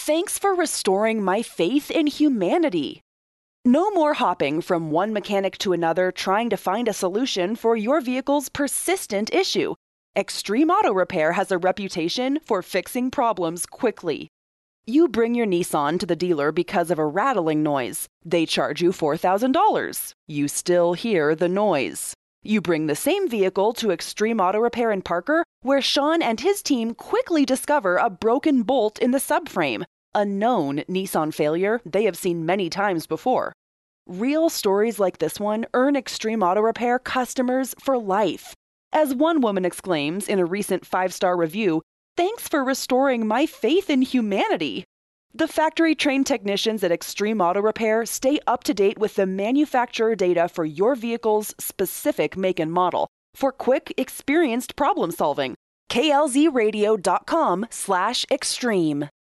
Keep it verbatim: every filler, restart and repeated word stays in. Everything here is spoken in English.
Thanks for restoring my faith in humanity. No more hopping from one mechanic to another trying to find a solution for your vehicle's persistent issue. Extreme Auto Repair has a reputation for fixing problems quickly. You bring your Nissan to the dealer because of a rattling noise. They charge you four thousand dollars. You still hear the noise. You bring the same vehicle to Extreme Auto Repair in Parker, where Sean and his team quickly discover a broken bolt in the subframe, a known Nissan failure they have seen many times before. Real stories like this one earn Extreme Auto Repair customers for life. As one woman exclaims in a recent five-star review, "Thanks for restoring my faith in humanity." The factory-trained technicians at Extreme Auto Repair stay up to date with the manufacturer data for your vehicle's specific make and model for quick, experienced problem solving. K L Z radio dot com slash extreme.